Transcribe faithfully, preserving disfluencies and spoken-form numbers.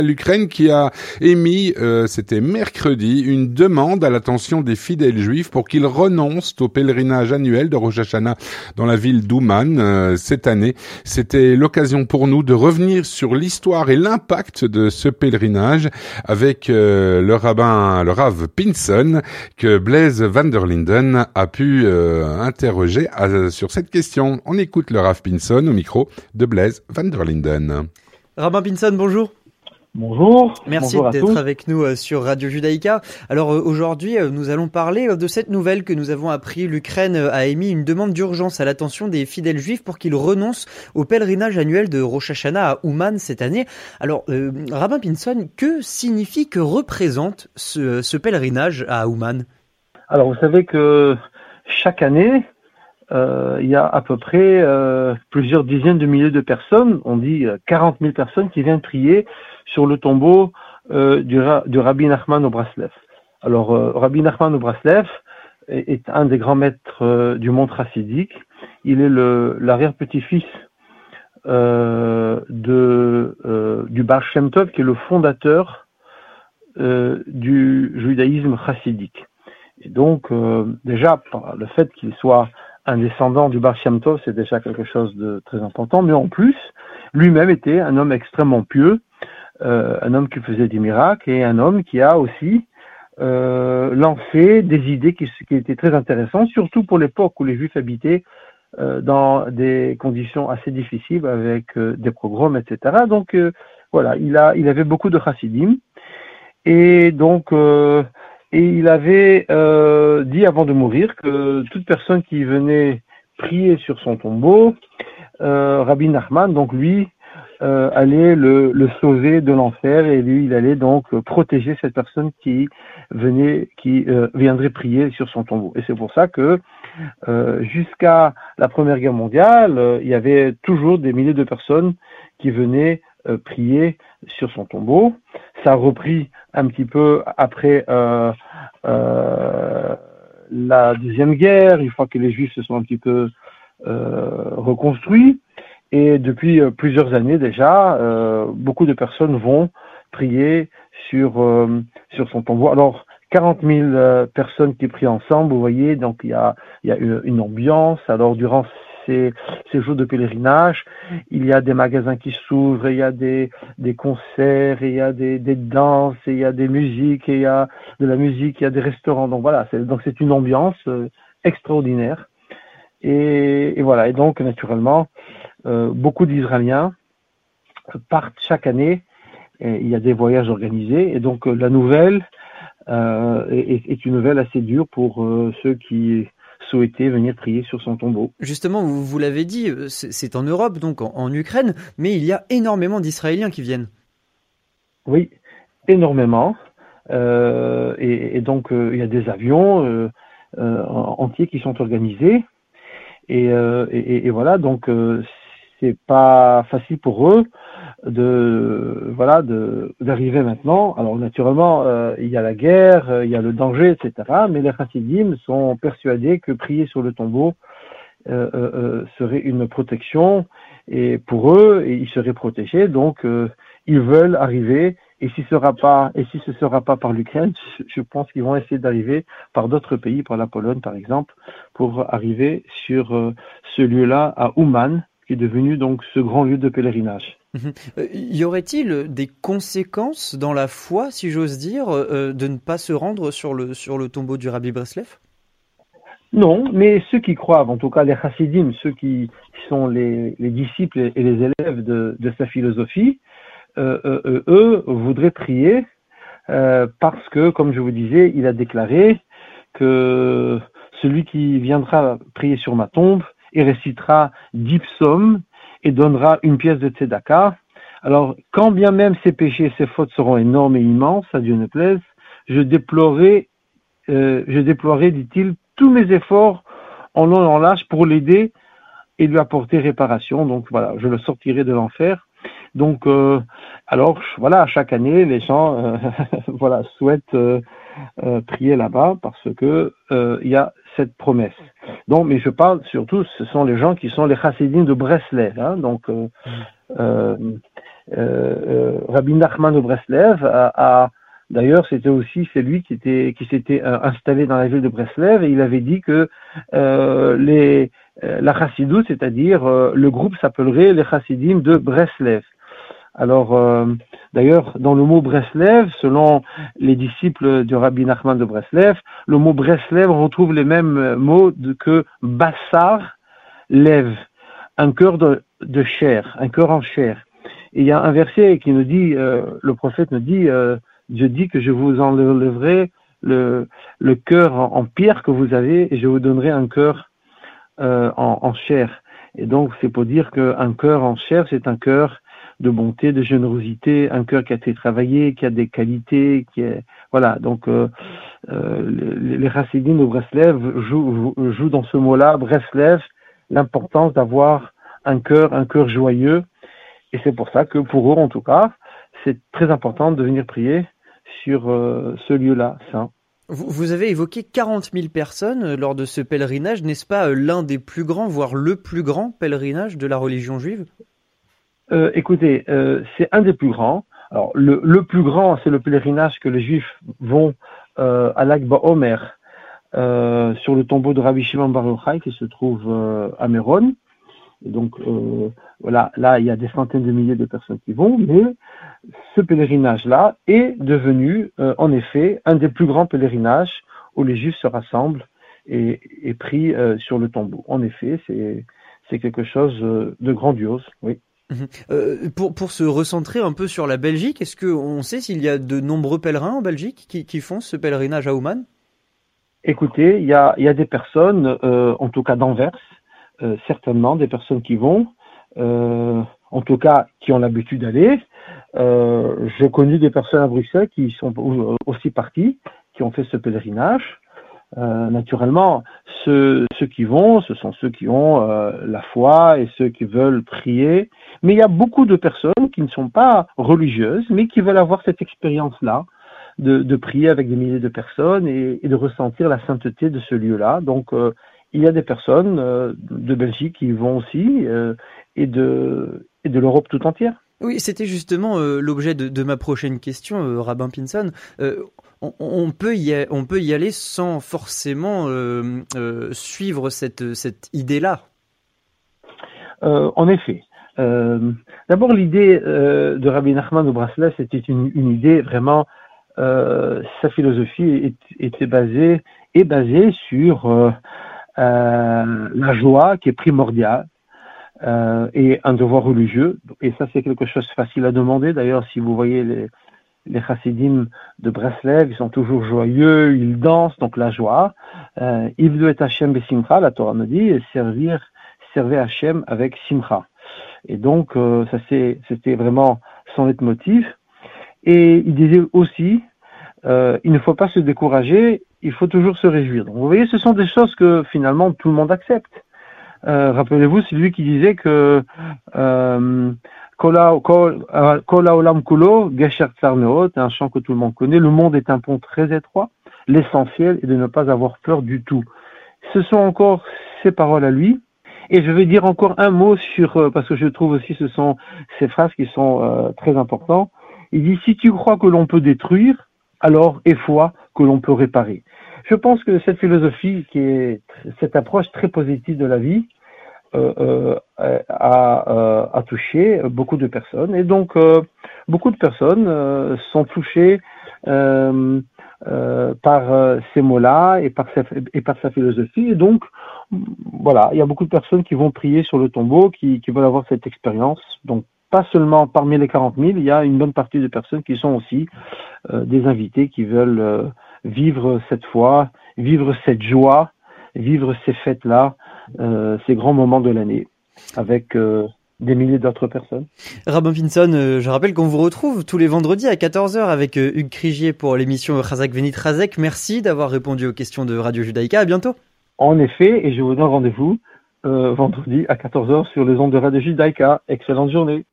L'Ukraine qui a émis, euh, c'était mercredi, une demande à l'attention des fidèles juifs pour qu'ils renoncent au pèlerinage annuel de Rosh Hashanah dans la ville d'Ouman euh, cette année. C'était l'occasion pour nous de revenir sur l'histoire et l'impact de ce pèlerinage avec euh, le rabbin, le Rav Pinson, que Blaise van der Linden a pu euh, interroger à, sur cette question. On écoute le Rav Pinson au micro de Blaise van der Linden. Rabbin Pinson, bonjour. Bonjour. Merci Bonjour d'être avec nous sur Radio Judaïka. Alors aujourd'hui, nous allons parler de cette nouvelle que nous avons appris. L'Ukraine a émis une demande d'urgence à l'attention des fidèles juifs pour qu'ils renoncent au pèlerinage annuel de Rosh Hashanah à Ouman cette année. Alors, euh, Rabbin Pinson, que signifie, que représente ce, ce pèlerinage à Ouman? Alors, vous savez que chaque année, euh, il y a à peu près euh, plusieurs dizaines de milliers de personnes, on dit quarante mille personnes qui viennent prier sur le tombeau euh, du, du Rabbi Nachman Obraslev. Alors, euh, Rabbi Nachman Obraslev est, est un des grands maîtres euh, du monde chassidique. Il est le, l'arrière-petit-fils euh, de, euh, du Baal Shem Tov, qui est le fondateur euh, du judaïsme chassidique. Et donc, euh, déjà, le fait qu'il soit un descendant du Baal Shem Tov, c'est déjà quelque chose de très important. Mais en plus, lui-même était un homme extrêmement pieux, Euh, un homme qui faisait des miracles et un homme qui a aussi euh, lancé des idées qui, qui étaient très intéressantes, surtout pour l'époque où les Juifs habitaient euh, dans des conditions assez difficiles avec euh, des pogroms, et cetera. Donc euh, voilà, il a, il avait beaucoup de chassidim et donc euh, et il avait euh, dit avant de mourir que toute personne qui venait prier sur son tombeau, euh, Rabbi Nachman, donc lui, Euh, allait le, le sauver de l'enfer et lui il allait donc euh, protéger cette personne qui venait qui euh, viendrait prier sur son tombeau. Et c'est pour ça que euh, jusqu'à la Première Guerre mondiale euh, il y avait toujours des milliers de personnes qui venaient euh, prier sur son tombeau. Ça a repris un petit peu après euh, euh, la Deuxième Guerre, une fois que les Juifs se sont un petit peu euh, reconstruits. Et depuis euh, plusieurs années déjà, euh, beaucoup de personnes vont prier sur euh, sur son tombeau. Alors, quarante mille euh, personnes qui prient ensemble, vous voyez, donc il y a il y a une, une ambiance. Alors, durant ces ces jours de pèlerinage, il y a des magasins qui s'ouvrent, et il y a des des concerts, et il y a des des danses, et il y a des musiques, et il y a de la musique, il y a des restaurants. Donc voilà, c'est donc c'est une ambiance euh, extraordinaire. Et, et voilà, et donc naturellement, Euh, beaucoup d'Israéliens partent chaque année, et il y a des voyages organisés, et donc euh, la nouvelle euh, est, est une nouvelle assez dure pour euh, ceux qui souhaitaient venir prier sur son tombeau. Justement, vous, vous l'avez dit, c'est, c'est en Europe, donc en, en Ukraine, mais il y a énormément d'Israéliens qui viennent. Oui, énormément, euh, et, et donc euh, il y a des avions euh, euh, entiers qui sont organisés, et, euh, et, et voilà, donc euh, c'est pas facile pour eux de voilà de d'arriver maintenant. Alors naturellement, euh, il y a la guerre, euh, il y a le danger, et cetera. Mais les chassidim sont persuadés que prier sur le tombeau euh, euh, serait une protection, et pour eux, ils seraient protégés. Donc euh, ils veulent arriver. Et si ce sera pas, et si ce sera pas par l'Ukraine, je pense qu'ils vont essayer d'arriver par d'autres pays, par la Pologne par exemple, pour arriver sur euh, ce lieu-là à Ouman, qui est devenu donc ce grand lieu de pèlerinage. Mmh. Euh, y aurait-il des conséquences dans la foi, si j'ose dire, euh, de ne pas se rendre sur le sur le tombeau du Rabbi Breslev? Non, mais ceux qui croient, en tout cas les chassidim, ceux qui sont les, les disciples et les élèves de, de sa philosophie, euh, euh, eux voudraient prier euh, parce que, comme je vous disais, il a déclaré que celui qui viendra prier sur ma tombe et récitera dix psaumes et donnera une pièce de tzedaka. Alors, quand bien même ses péchés et ses fautes seront énormes et immenses, à Dieu ne plaise, je déplorerai, euh, je déplorerai, dit-il, tous mes efforts en long et en large pour l'aider et lui apporter réparation. Donc voilà, je le sortirai de l'enfer. Donc, euh, alors voilà, chaque année, les gens, euh, voilà, souhaitent euh, euh, prier là-bas parce que euh, il y a cette promesse. Donc, mais je parle surtout, ce sont les gens qui sont les chassidim de Breslev, hein, donc euh, euh, euh, Rabbi Nachman de Breslev a, a d'ailleurs, c'était aussi c'est lui qui était qui s'était euh, installé dans la ville de Breslev et il avait dit que euh, les euh, la Chassidoute, c'est-à-dire euh, le groupe s'appellerait les Chassidim de Breslev. Alors, euh, d'ailleurs, dans le mot Breslev, selon les disciples du Rabbi Nachman de Breslev, le mot Breslev retrouve les mêmes mots de, que Bassar, lève, un cœur de, de chair, un cœur en chair. Et il y a un verset qui nous dit, euh, le prophète nous dit, euh, Dieu dit que je vous enlèverai le, le cœur en, en pierre que vous avez et je vous donnerai un cœur euh, en, en chair. Et donc, c'est pour dire qu'un cœur en chair, c'est un cœur de bonté, de générosité, un cœur qui a été travaillé, qui a des qualités, qui est voilà. Donc euh, euh, les, les Chassidim de Breslev jouent, jouent, jouent dans ce mot-là, Breslev, l'importance d'avoir un cœur, un cœur joyeux. Et c'est pour ça que pour eux, en tout cas, c'est très important de venir prier sur euh, ce lieu-là saint. Vous avez évoqué quarante mille personnes lors de ce pèlerinage, n'est-ce pas l'un des plus grands, voire le plus grand pèlerinage de la religion juive ? Euh, écoutez, euh, c'est un des plus grands. Alors, le, le plus grand, c'est le pèlerinage que les Juifs vont euh, à Lag BaOmer, euh, sur le tombeau de Rabbi Shimon Bar Yochai qui se trouve euh, à Méron. Et donc, euh, voilà, là, il y a des centaines de milliers de personnes qui vont, mais ce pèlerinage-là est devenu, euh, en effet, un des plus grands pèlerinages où les Juifs se rassemblent et, et prient euh, sur le tombeau. En effet, c'est, c'est quelque chose de grandiose, oui. Euh, pour, pour se recentrer un peu sur la Belgique, est-ce qu'on sait s'il y a de nombreux pèlerins en Belgique qui, qui font ce pèlerinage à Ouman ? Écoutez, il y a, il y a des personnes, euh, en tout cas d'Anvers, euh, certainement des personnes qui vont, euh, en tout cas qui ont l'habitude d'aller. Euh, j'ai connu des personnes à Bruxelles qui sont aussi parties, qui ont fait ce pèlerinage. Euh, naturellement, ceux, ceux qui vont, ce sont ceux qui ont euh, la foi et ceux qui veulent prier. Mais il y a beaucoup de personnes qui ne sont pas religieuses, mais qui veulent avoir cette expérience-là de, de prier avec des milliers de personnes et, et de ressentir la sainteté de ce lieu-là. Donc, euh, il y a des personnes euh, de Belgique qui y vont aussi euh, et de, et de l'Europe tout entière. Oui, c'était justement euh, l'objet de, de ma prochaine question, euh, Rabbin Pinson. Euh, on, on, peut y a, on peut y aller sans forcément euh, euh, suivre cette, cette idée-là. Euh, en effet. Euh, d'abord, l'idée euh, de Rabbi Nachman de Breslev, c'était une, une idée vraiment, euh, sa philosophie est, était basée, est basée sur euh, euh, la joie qui est primordiale. Euh, et un devoir religieux, et ça c'est quelque chose de facile à demander. D'ailleurs, si vous voyez les, les chassidim de Breslev, ils sont toujours joyeux, ils dansent, donc la joie. Euh, il veut être Hachem besimcha, la Torah nous dit, et servir, servir Hachem avec simcha. Et donc, euh, ça c'est, c'était vraiment son leitmotiv. Et il disait aussi, euh, il ne faut pas se décourager, il faut toujours se réjouir. Donc, vous voyez, ce sont des choses que finalement tout le monde accepte. Euh, rappelez-vous, c'est lui qui disait que euh, Kola Olam Kulo, Gesher Tsar Meot, un chant que tout le monde connaît, le monde est un pont très étroit, l'essentiel est de ne pas avoir peur du tout. Ce sont encore ses paroles à lui, et je vais dire encore un mot sur, parce que je trouve aussi ce sont ces phrases qui sont euh, très importantes. Il dit, si tu crois que l'on peut détruire, alors aie foi que l'on peut réparer. Je pense que cette philosophie, qui est cette approche très positive de la vie, euh, euh, a, euh, a touché beaucoup de personnes. Et donc, euh, beaucoup de personnes euh, sont touchées euh, euh, par euh, ces mots-là et par, sa, et par sa philosophie. Et donc, voilà, il y a beaucoup de personnes qui vont prier sur le tombeau, qui, qui veulent avoir cette expérience. Donc, pas seulement parmi les quarante mille, il y a une bonne partie de personnes qui sont aussi euh, des invités qui veulent euh, vivre cette foi, vivre cette joie, vivre ces fêtes-là, euh, ces grands moments de l'année, avec euh, des milliers d'autres personnes. Rabbin Pinson, euh, je rappelle qu'on vous retrouve tous les vendredis à quatorze heures avec euh, Hugues Crigier pour l'émission Chazak Venit Chazek. Merci d'avoir répondu aux questions de Radio Judaïka. À bientôt. En effet, et je vous donne rendez-vous euh, vendredi à quatorze heures sur les ondes de Radio Judaïka. Excellente journée.